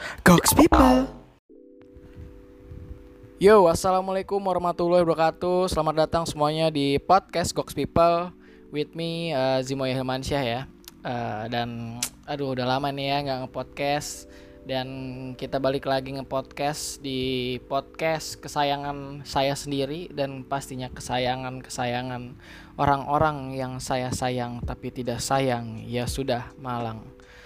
Goks People. Yo, assalamualaikum warahmatullahi wabarakatuh. Selamat datang semuanya di podcast Goks People with me Zimoy Hilmansyah ya. Dan udah lama nih ya nggak nge-podcast. Dan kita balik lagi nge-podcast di podcast kesayangan saya sendiri dan pastinya kesayangan orang-orang yang saya sayang tapi tidak sayang. Ya sudah, Malang.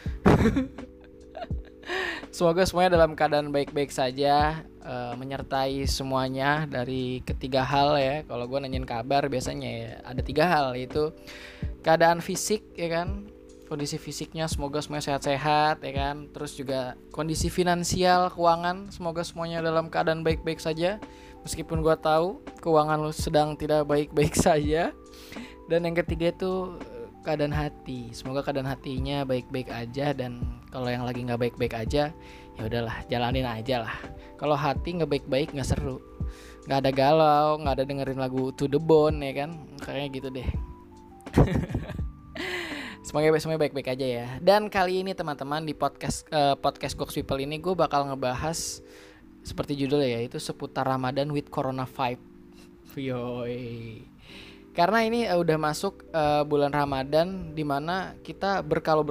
Semoga semuanya dalam keadaan baik-baik saja, menyertai semuanya dari ketiga hal ya. Kalau gue nanyain kabar biasanya ya ada 3 hal, yaitu keadaan fisik ya kan, kondisi fisiknya semoga semuanya sehat-sehat ya kan. Terus juga kondisi finansial, keuangan, semoga semuanya dalam keadaan baik-baik saja. Meskipun gue tahu keuangan lu sedang tidak baik-baik saja. Dan yang ketiga itu keadaan hati, semoga keadaan hatinya baik-baik aja. Dan kalau yang lagi nggak baik-baik aja, ya udahlah, jalanin aja lah. Kalau hati nggak baik-baik nggak seru, nggak ada galau, nggak ada dengerin lagu To The Bone ya kan, kayaknya gitu deh. Semoga baik-baik aja ya. Dan kali ini teman-teman di podcast Goks People ini gue bakal ngebahas seperti judulnya, yaitu seputar Ramadan with Corona Vibe. Yoi. Karena ini udah masuk bulan Ramadan, dimana kita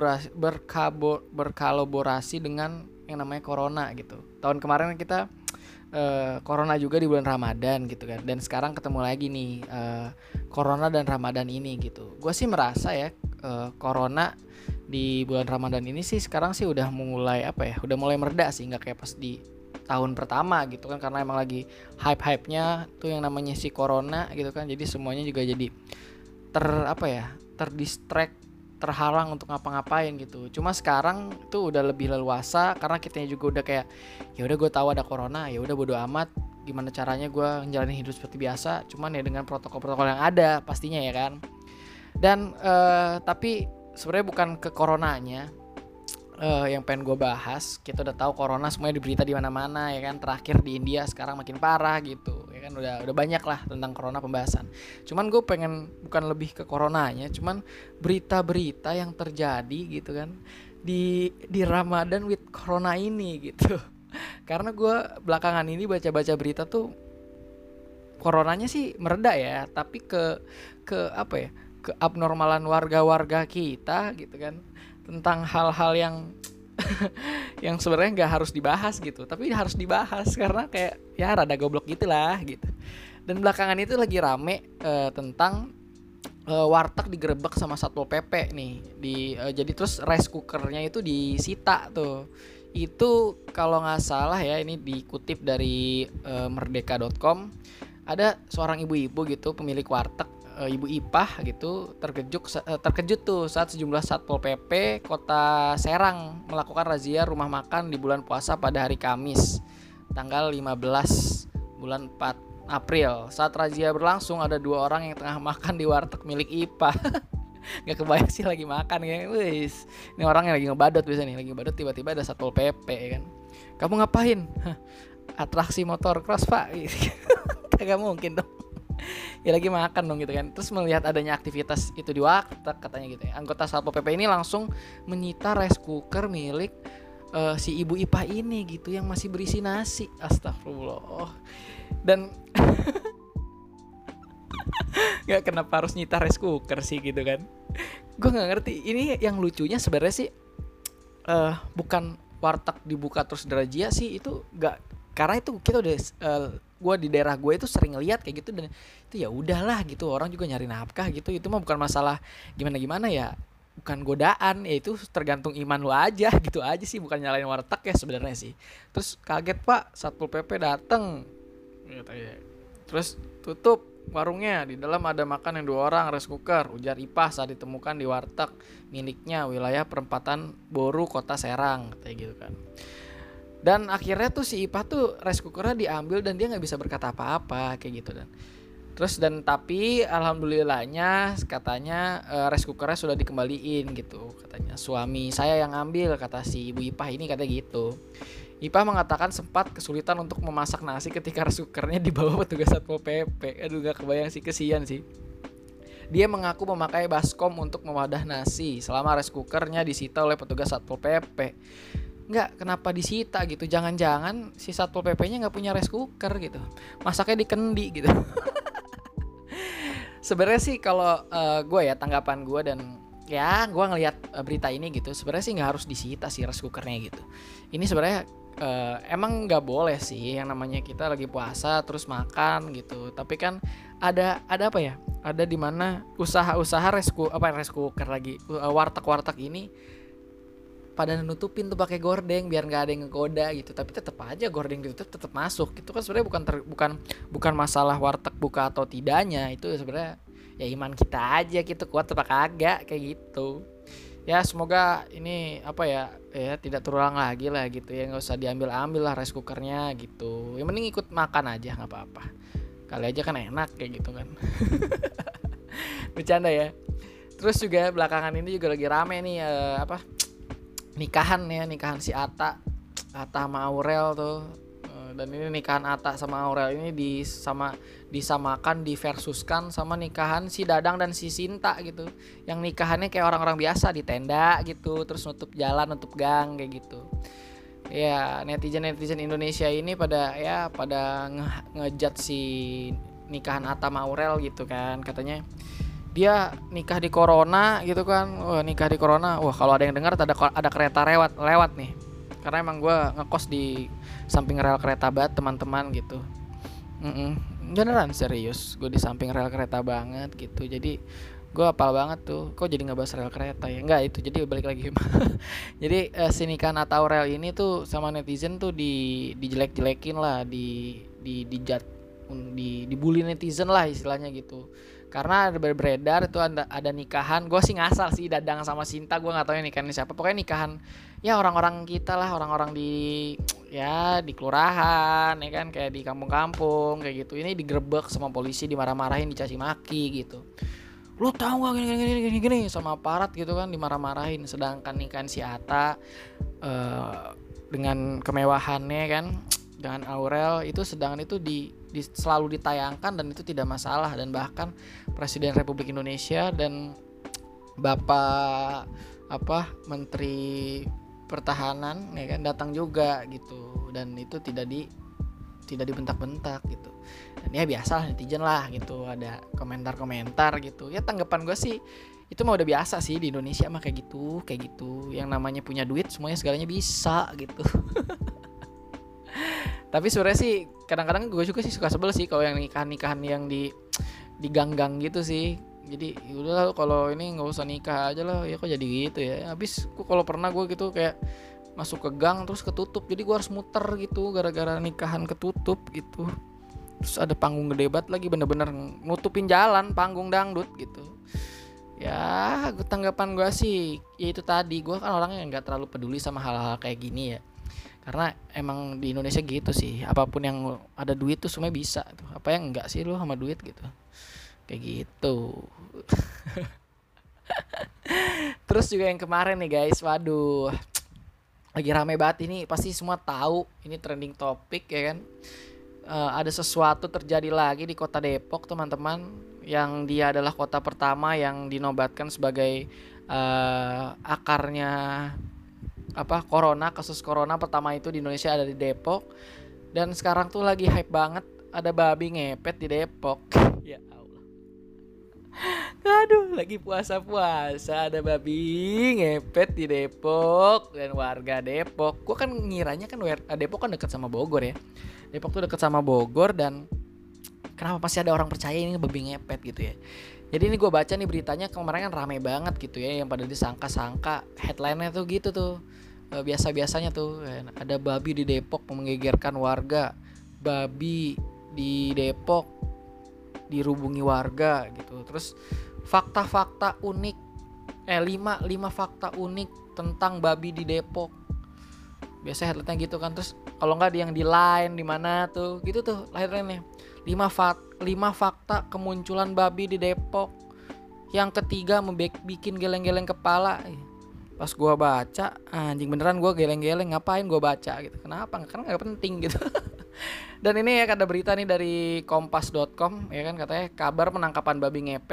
berkolaborasi dengan yang namanya Corona gitu. Tahun kemarin kita Corona juga di bulan Ramadan gitu kan. Dan sekarang ketemu lagi nih Corona dan Ramadan ini gitu. Gue sih merasa ya Corona di bulan Ramadan ini sih sekarang sih udah mulai udah mulai mereda sih, nggak kayak pas di tahun pertama gitu kan, karena emang lagi hype-nya tuh yang namanya si Corona gitu kan. Jadi semuanya juga jadi terdistract, terhalang untuk ngapa-ngapain gitu. Cuma sekarang tuh udah lebih leluasa karena kitanya juga udah kayak ya udah gue tahu ada Corona, ya udah bodo amat, gimana caranya gue ngejalanin hidup seperti biasa, cuman ya dengan protokol-protokol yang ada pastinya ya kan. Dan tapi sebenarnya bukan ke coronanya yang pengen gue bahas. Kita udah tahu Corona semuanya di berita di mana-mana ya kan. Terakhir di India sekarang makin parah gitu ya kan. Udah banyak lah tentang Corona pembahasan. Cuman gue pengen bukan lebih ke Coronanya, cuman berita-berita yang terjadi gitu kan di Ramadan with Corona ini gitu. Karena gue belakangan ini baca-baca berita tuh Coronanya sih mereda ya, tapi ke abnormalan warga-warga kita gitu kan, tentang hal-hal yang yang sebenarnya nggak harus dibahas gitu, tapi harus dibahas karena kayak ya rada goblok gitulah gitu. Dan belakangan itu lagi rame tentang warteg digerebek sama Satpol PP nih jadi terus rice cookernya itu disita tuh. Itu kalau nggak salah ya, ini dikutip dari merdeka.com, ada seorang ibu-ibu gitu pemilik warteg, Ibu Ipah gitu, terkejut tuh saat sejumlah Satpol PP Kota Serang melakukan razia rumah makan di bulan puasa pada hari Kamis tanggal 15 bulan 4 April. Saat razia berlangsung ada 2 orang yang tengah makan di warteg milik Ipah. Gak kebayang sih lagi makan ya. Wis, ini orang yang lagi ngebadot biasanya nih, lagi ngebadot tiba-tiba ada Satpol PP ya kan. Kamu ngapain? Atraksi motor cross, Pak. Kagak mungkin dong. Ya lagi makan dong gitu kan. Terus melihat adanya aktivitas itu di warteg katanya gitu ya, anggota Satpol PP ini langsung menyita rice cooker milik si Ibu Ipah ini gitu, yang masih berisi nasi. Astagfirullah. Dan nggak, kenapa harus nyita rice cooker sih gitu kan. Gue nggak ngerti. Ini yang lucunya sebenarnya sih bukan warteg dibuka terus razia sih, itu nggak, karena itu kita udah gue di daerah gue itu sering ngeliat kayak gitu. Dan itu ya udahlah gitu, orang juga nyari nafkah gitu. Itu mah bukan masalah gimana ya, bukan godaan ya, itu tergantung iman lu aja gitu aja sih, bukan nyalain warteg ya sebenarnya sih. Terus kaget, Pak, Satpol PP dateng gitu ya. Terus tutup warungnya, di dalam ada makan yang 2 orang, rice cooker, ujar Ipah saat ditemukan di warteg miliknya wilayah perempatan Boru Kota Serang kayak gitu kan. Dan akhirnya tuh si Ipah tuh rice cookernya diambil dan dia nggak bisa berkata apa-apa kayak gitu. Tapi alhamdulillahnya katanya rice cookernya sudah dikembaliin gitu, katanya suami saya yang ambil, kata si Ibu Ipah ini, katanya gitu. Ipah mengatakan sempat kesulitan untuk memasak nasi ketika rice cookernya dibawa petugas Satpol PP. Aduh, gak kebayang sih, kesian sih. Dia mengaku memakai baskom untuk memadah nasi selama rice cookernya disita oleh petugas Satpol PP. Nggak, kenapa disita gitu? Jangan-jangan si Satpol PP-nya nggak punya rice cooker gitu, masaknya di kendi gitu. Sebenarnya sih kalau gue ya, tanggapan gue dan ya gue ngelihat berita ini gitu, sebenarnya sih nggak harus disita sih rice cookernya gitu. Ini sebenarnya emang nggak boleh sih yang namanya kita lagi puasa terus makan gitu. Tapi kan ada apa ya? Ada di mana usaha-usaha rice cooker lagi, warteg-warteg ini pada nutupin tuh pakai gorden biar nggak ada yang ngegoda gitu. Tapi tetap aja gorden gitu tetap masuk. Itu kan sebenarnya bukan masalah warteg buka atau tidaknya, itu sebenarnya ya iman kita aja gitu, kuat apa kagak kayak gitu. Ya semoga ini apa ya tidak terulang lagi lah gitu ya, nggak usah diambil lah rice cookernya gitu. Yang mending ikut makan aja, nggak apa-apa, kali aja kan enak kayak gitu kan. Bercanda ya. Terus juga belakangan ini juga lagi rame nih nikahan si Atta sama Aurel tuh. Dan ini nikahan Atta sama Aurel ini disamakan, diversuskan sama nikahan si Dadang dan si Sinta gitu, yang nikahannya kayak orang-orang biasa di tenda gitu, terus nutup jalan, nutup gang kayak gitu. Ya netizen Indonesia ini pada ngejat si nikahan Atta sama Aurel gitu kan, katanya dia nikah di corona gitu kan. Wah, nikah di corona. Wah, kalau ada yang dengar ada kereta lewat nih. Karena emang gue ngekos di samping rel kereta banget teman-teman gitu. Beneran serius, gue di samping rel kereta banget gitu. Jadi gue apal banget tuh. Kok jadi ngebahas rel kereta ya? Enggak, itu jadi balik lagi. Jadi si nikahan atau rel ini tuh sama netizen tuh dijelek-jelekin lah, dibully netizen lah istilahnya gitu. Karena ada beredar itu ada nikahan, gue sih ngasal sih Dadang sama Sinta, gue nggak tahu ya nikahan siapa, pokoknya nikahan ya orang-orang kita lah, orang-orang di kelurahan ya kan, kayak di kampung-kampung kayak gitu. Ini digerebek sama polisi, dimarah-marahin, dicaci maki gitu. Lu tahu nggak gini sama aparat gitu kan, dimarah-marahin. Sedangkan nikahan si Atta dengan kemewahannya kan, dengan Aurel itu, sedangkan itu selalu ditayangkan dan itu tidak masalah. Dan bahkan Presiden Republik Indonesia dan Bapak Menteri Pertahanan ya kan datang juga gitu, dan itu tidak dibentak-bentak gitu. Dan ya biasalah netizen lah gitu, ada komentar gitu. Ya tanggapan gue sih itu mah udah biasa sih di Indonesia mah kayak gitu. Yang namanya punya duit semuanya segalanya bisa gitu. Tapi sebenarnya sih kadang-kadang gue juga sih suka sebel sih kalau yang nikahan yang di gang-gang gitu sih. Jadi udahlah, kalau ini nggak usah nikah aja lah. Ya kok jadi gitu ya. Habis kalau pernah gue gitu kayak masuk ke gang terus ketutup, jadi gue harus muter gitu gara-gara nikahan ketutup gitu. Terus ada panggung gede banget lagi, bener-bener nutupin jalan, panggung dangdut gitu. Ya tanggapan gue sih ya itu tadi, gue kan orangnya nggak terlalu peduli sama hal-hal kayak gini ya. Karena emang di Indonesia gitu sih, apapun yang ada duit tuh semuanya bisa tuh. Apa yang enggak sih lu sama duit gitu. Kayak gitu. Terus juga yang kemarin nih guys, waduh, lagi rame banget ini, pasti semua tahu ini trending topik ya kan. Ada sesuatu terjadi lagi di kota Depok teman-teman, yang dia adalah kota pertama yang dinobatkan sebagai akarnya kasus corona pertama itu di Indonesia ada di Depok. Dan sekarang tuh lagi hype banget, ada babi ngepet di Depok. Ya Allah, aduh, lagi puasa ada babi ngepet di Depok. Dan warga Depok, gue kan ngiranya kan Depok kan dekat sama Bogor ya. Depok tuh dekat sama Bogor, dan kenapa masih ada orang percaya ini babi ngepet gitu ya. Jadi ini gue baca nih beritanya kemarin kan rame banget gitu ya, yang pada disangka-sangka, headline-nya tuh gitu tuh. Biasa-biasanya tuh ada babi di Depok menggegerkan warga. Babi di Depok dirubungi warga gitu. Terus fakta-fakta unik 5 fakta unik tentang babi di Depok. Biasa headline-nya gitu kan. Terus kalau enggak yang di Line di mana tuh gitu tuh headline-nya. 5 fakta kemunculan babi di Depok. Yang ketiga bikin geleng-geleng kepala. Pas gue baca, anjing beneran gue geleng-geleng. Ngapain gue baca gitu, kenapa, kan gak penting gitu. Dan ini ya ada berita nih dari kompas.com ya kan, katanya kabar penangkapan babi ngepet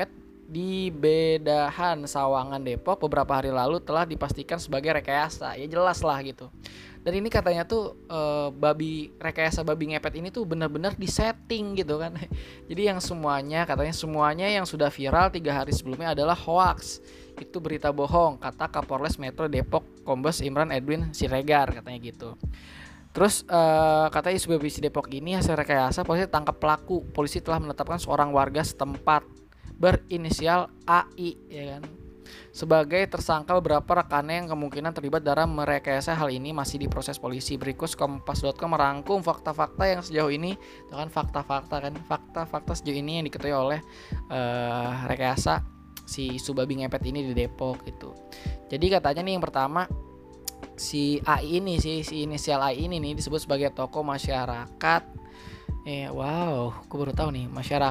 di Bedahan Sawangan Depok beberapa hari lalu telah dipastikan sebagai rekayasa. Ya jelas lah gitu. Dan ini katanya tuh rekayasa babi ngepet ini tuh benar-benar disetting gitu kan. Jadi yang katanya semuanya yang sudah viral 3 hari sebelumnya adalah hoax. Itu berita bohong, kata Kapolres Metro Depok Kombes Imran Edwin Siregar, katanya gitu. Terus katanya isu babi Depok ini hasil rekayasa, polisi tangkap pelaku. Polisi telah menetapkan seorang warga setempat berinisial AI ya kan sebagai tersangka. Beberapa rekannya yang kemungkinan terlibat dalam merekayasa hal ini masih diproses polisi. Berikut Kompas.com merangkum fakta-fakta yang sejauh ini, kan fakta-fakta sejauh ini yang diketahui oleh rekayasa si isu babi ngepet ini di Depok gitu. Jadi katanya nih yang pertama, si AI ini si inisial AI ini nih disebut sebagai tokoh masyarakat. Wow, aku baru tahu nih,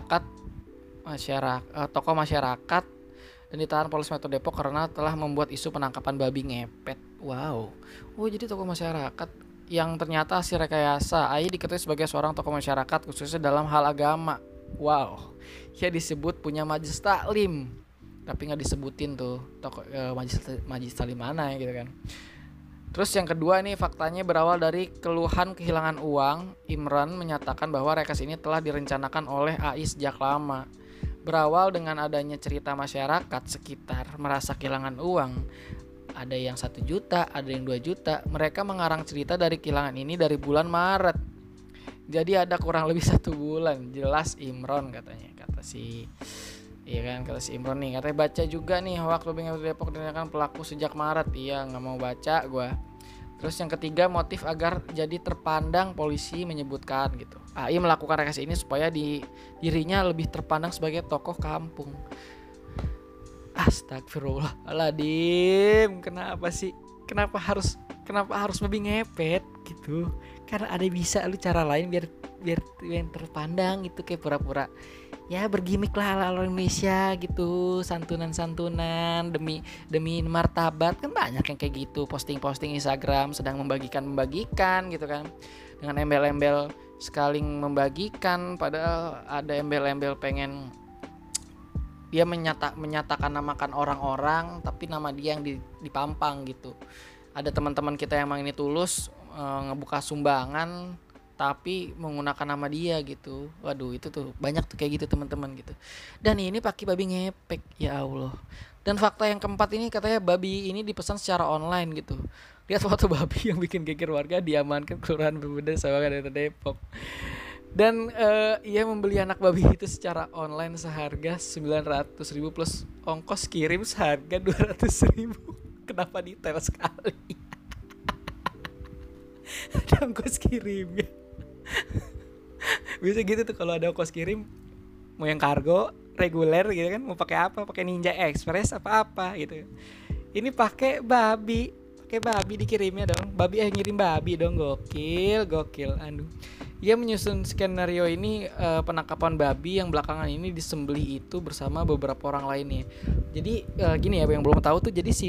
tokoh masyarakat dan ditahan Polres Metro Depok karena telah membuat isu penangkapan babi ngepet. Wow. Oh, jadi tokoh masyarakat yang ternyata hasil rekayasa. AI diketahui sebagai seorang tokoh masyarakat khususnya dalam hal agama. Wow. Dia disebut punya majelis taklim, tapi nggak disebutin tuh tokoh majelis taklim mana ya gitu kan. Terus yang kedua nih, faktanya berawal dari keluhan kehilangan uang. Imran menyatakan bahwa rekayasa ini telah direncanakan oleh AI sejak lama. Berawal dengan adanya cerita masyarakat sekitar merasa kehilangan uang. Ada yang 1 juta, ada yang 2 juta. Mereka mengarang cerita dari kehilangan ini dari bulan Maret. Jadi ada kurang lebih 1 bulan. Jelas Imron katanya. Kata si Imron nih. Katanya baca juga nih waktu Depok dinaikkan pelaku sejak Maret. Iya, gak mau baca gue. Terus yang ketiga, motif agar jadi terpandang, polisi menyebutkan gitu. AI melakukan rekayasa ini supaya dirinya lebih terpandang sebagai tokoh kampung. Astagfirullahaladzim, kenapa sih? Kenapa harus babi ngepet gitu? Karena ada bisa lu cara lain biar terpandang gitu, kayak pura-pura ya bergimik lah ala Indonesia gitu, santunan demi martabat. Kan banyak yang kayak gitu, posting Instagram sedang membagikan gitu kan, dengan embel-embel sekali membagikan, padahal ada embel-embel pengen dia menyatakan namakan orang-orang tapi nama dia yang dipampang gitu. Ada teman-teman kita yang emang ini tulus ngebuka sumbangan tapi menggunakan nama dia gitu. Waduh, itu tuh banyak tuh kayak gitu teman-teman gitu. Dan ini pakai babi ngepek, ya Allah. Dan fakta yang keempat ini, katanya babi ini dipesan secara online gitu. Lihat foto babi yang bikin geger warga diamankan Kelurahan Berbeda Sawangan Depok. Dan ia membeli anak babi itu secara online seharga 900.000 plus ongkos kirim seharga 200.000. Kenapa detail sekali? Ada ongkos kirimnya. Bisa gitu tuh kalau ada ongkos kirim, mau yang kargo reguler gitu kan, mau pakai apa, pakai Ninja Express apa gitu. Ini pakai babi dikirimnya dong, ngirim babi dong. Gokil. Aduh. Ia menyusun skenario ini penangkapan babi yang belakangan ini disembelih itu bersama beberapa orang lainnya. Jadi gini ya, yang belum tahu tuh, jadi si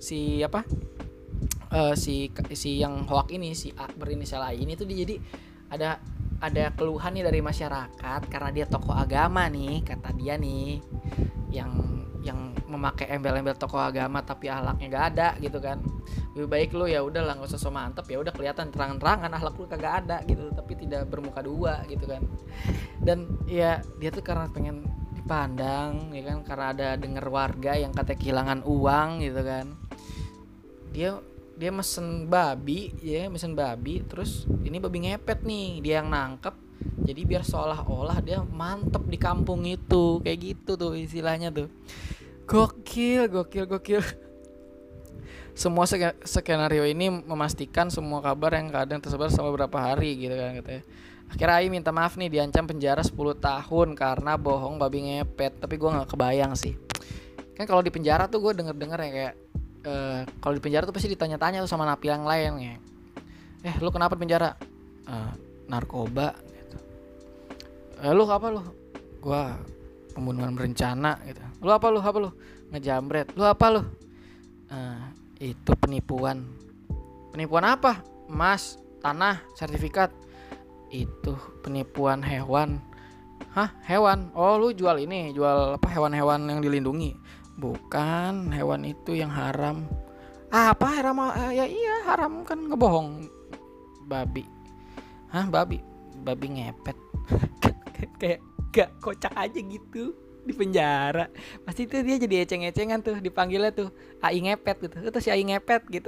yang hoax ini, si A berinisial A ini tuh jadi ada keluhan nih dari masyarakat karena dia tokoh agama nih, kata dia nih, yang memakai embel-embel tokoh agama tapi akhlaknya gak ada gitu kan. Lebih baik lu ya udahlah nggak usah so mantep, ya udah kelihatan terang-terangan akhlak lu kagak ada gitu, tapi tidak bermuka dua gitu kan. Dan ya dia tuh karena pengen dipandang ya kan, karena ada dengar warga yang katanya kehilangan uang gitu kan. Dia mesen babi, terus ini babi ngepet nih, dia yang nangkep. Jadi biar seolah-olah dia mantep di kampung itu, kayak gitu tuh istilahnya tuh. Gokil. Semua skenario ini memastikan semua kabar yang kadang tersebar selama beberapa hari gitu kan katanya. Akhirnya Ai minta maaf nih, diancam penjara 10 tahun karena bohong babi ngepet. Tapi gue gak kebayang sih. Kan kalau di penjara tuh gue denger ya kayak kalau di penjara tuh pasti ditanya-tanya tuh sama napi yang lain ya. Lu kenapa di penjara? Narkoba gitu. Lu apa lu? Gua pembunuhan berencana gitu. Lu apa lu? Ngejamret. Lu apa lu? Itu penipuan. Penipuan apa? Emas, tanah, sertifikat. Itu penipuan hewan. Hah, hewan? Oh, lu jual ini, jual apa, hewan-hewan yang dilindungi? Bukan, hewan itu yang haram. Ah, apa haram? Ya iya, haram kan, ngebohong. Babi. Hah, babi? Babi ngepet. Kayak gak kocak aja gitu di penjara. Pasti tuh dia jadi eceng-ecengan tuh, dipanggilnya tuh AI ngepet gitu. Itu si AI ngepet gitu.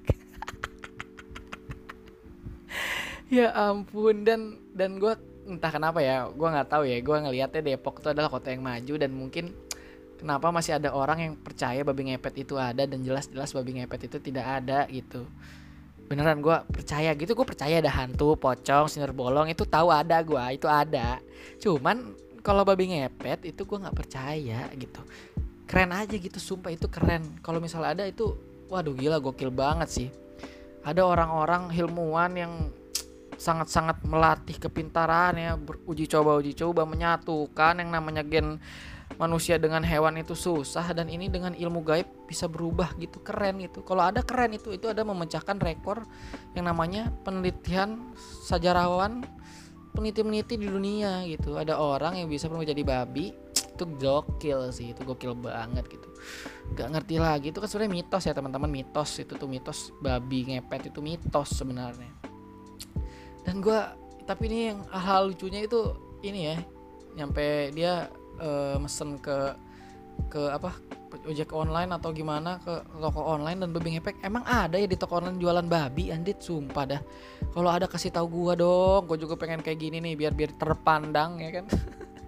Ya ampun. Dan gue entah kenapa ya, gue nggak tahu ya, gue ngelihatnya Depok itu adalah kota yang maju, dan mungkin kenapa masih ada orang yang percaya babi ngepet itu ada, dan jelas-jelas babi ngepet itu tidak ada gitu. Beneran gue percaya gitu, gue percaya ada hantu, pocong, sinar bolong itu tahu ada, gue itu ada. Cuman kalau babi ngepet itu gue nggak percaya gitu. Keren aja gitu, sumpah itu keren. Kalau misalnya ada itu, waduh gila, gokil banget sih. Ada orang-orang ilmuwan yang sangat-sangat melatih kepintarannya, beruji coba menyatukan yang namanya gen manusia dengan hewan itu susah, dan ini dengan ilmu gaib bisa berubah gitu. Keren gitu. Kalau ada keren itu ada memecahkan rekor yang namanya penelitian sejarawan, peneliti-peneliti di dunia gitu. Ada orang yang bisa berubah jadi babi. Itu gokil sih, itu gokil banget gitu. Gak ngerti lagi, itu kan sebenarnya mitos ya teman-teman, mitos itu tuh, mitos babi ngepet itu mitos sebenarnya. Dan gue, tapi ini yang hal lucunya itu ini ya, nyampe dia mesen ke apa, ojek online atau gimana, ke toko online, dan babi ngepet emang ada ya di toko online jualan babi. Andit, sumpah dah, kalau ada kasih tahu gue dong, gue juga pengen kayak gini nih, biar terpandang ya kan.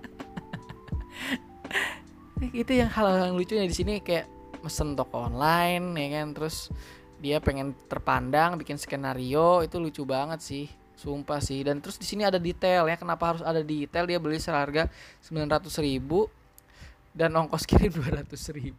Itu yang hal yang lucunya di sini, kayak mesen toko online ya kan, terus dia pengen terpandang, bikin skenario, itu lucu banget sih. Sumpah sih. Dan terus di sini ada detail ya. Kenapa harus ada detail? Dia beli seharga 900.000 dan ongkos kirim 200.000.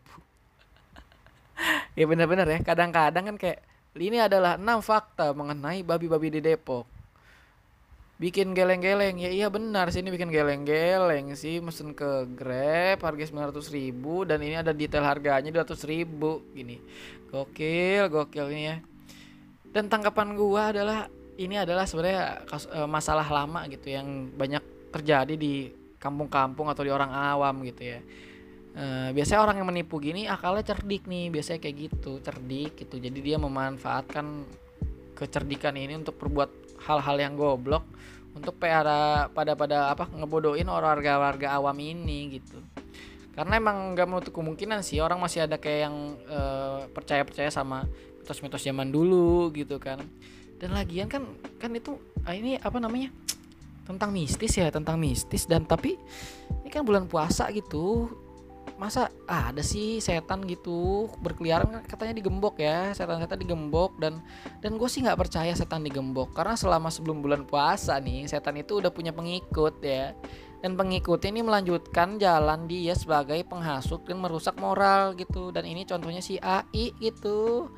Ya benar-benar ya. Kadang-kadang kan kayak, ini adalah 6 fakta mengenai babi-babi di Depok. Bikin geleng-geleng. Ya iya benar sih, ini bikin geleng-geleng sih. Mesen ke Grab harga 900.000, dan ini ada detail harganya 200.000 gini. Gokil ini ya. Dan tanggapan gua adalah, ini adalah sebenarnya masalah lama gitu yang banyak terjadi di kampung-kampung atau di orang awam gitu ya. Biasanya orang yang menipu gini akalnya cerdik nih, biasanya kayak gitu, cerdik gitu. Jadi dia memanfaatkan kecerdikan ini untuk berbuat hal-hal yang goblok, untuk pada apa, ngebodohin warga-warga awam ini gitu. Karena emang nggak menutup kemungkinan sih orang masih ada kayak yang percaya sama mitos-mitos zaman dulu gitu kan. Dan lagian kan itu ini apa namanya, tentang mistis, dan tapi ini kan bulan puasa gitu, masa ada sih setan gitu berkeliaran, katanya digembok ya, setan-setan digembok. Dan gue sih nggak percaya setan digembok, karena selama sebelum bulan puasa nih, setan itu udah punya pengikut ya, dan pengikutnya ini melanjutkan jalan dia sebagai penghasut dan merusak moral gitu. Dan ini contohnya si AI gitu.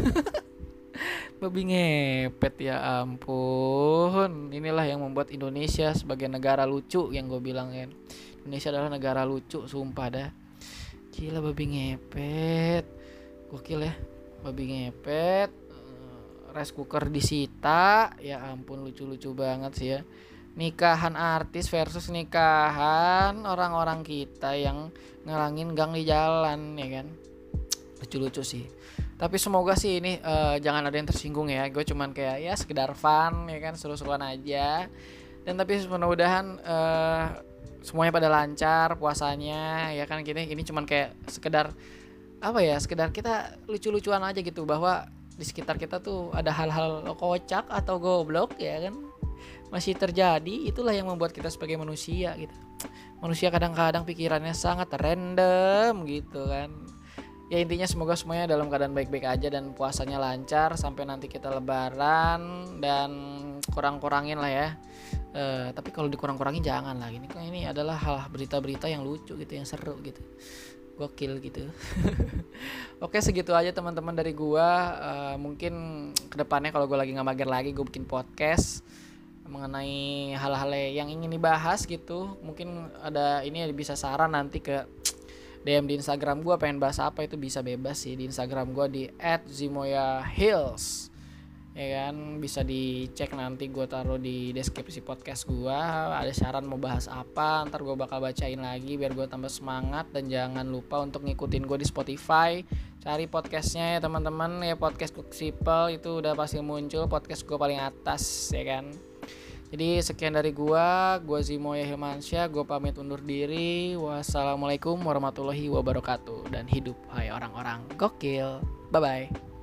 Babi ngepet, ya ampun. Inilah yang membuat Indonesia sebagai negara lucu yang gue bilang kan. Indonesia adalah negara lucu, sumpah dah. Gila babi ngepet. Gokil ya. Babi ngepet. Rice cooker disita. Ya ampun, lucu-lucu banget sih ya. Nikahan artis versus nikahan orang-orang kita yang ngelangin gang di jalan ya kan. Lucu-lucu sih. Tapi semoga sih ini jangan ada yang tersinggung ya. Gue cuman kayak ya sekedar fun ya kan, seru-seruan aja. Dan tapi mudah-mudahan semuanya pada lancar puasanya ya kan. Ini cuman kayak sekedar apa ya, sekedar kita lucu-lucuan aja gitu, bahwa di sekitar kita tuh ada hal-hal kocak atau goblok ya kan, masih terjadi. Itulah yang membuat kita sebagai manusia gitu. Manusia kadang-kadang pikirannya sangat random gitu kan. Ya intinya semoga semuanya dalam keadaan baik-baik aja dan puasanya lancar sampai nanti kita lebaran, dan kurang-kurangin lah ya. Tapi kalau dikurang-kurangin jangan lah. Ini adalah hal berita-berita yang lucu gitu, yang seru gitu, gokil gitu. Oke, segitu aja teman-teman dari gua. Mungkin kedepannya kalau gua lagi nggak mager lagi, gua bikin podcast mengenai hal-hal yang ingin dibahas gitu. Mungkin ada ini bisa saran nanti ke DM di Instagram gue, pengen bahas apa itu bisa bebas sih di Instagram gue di @zimoyahills ya kan. Bisa dicek nanti, gue taruh di deskripsi podcast gue. Ada saran mau bahas apa, ntar gue bakal bacain lagi biar gue tambah semangat. Dan jangan lupa untuk ngikutin gue di Spotify, cari podcastnya ya teman-teman ya, podcast Cook Sipel itu udah pasti muncul, podcast gue paling atas ya kan. Jadi sekian dari gue Zimo Yahilmansyah, gue pamit undur diri. Wassalamualaikum warahmatullahi wabarakatuh. Dan hidup hai orang-orang gokil. Bye bye.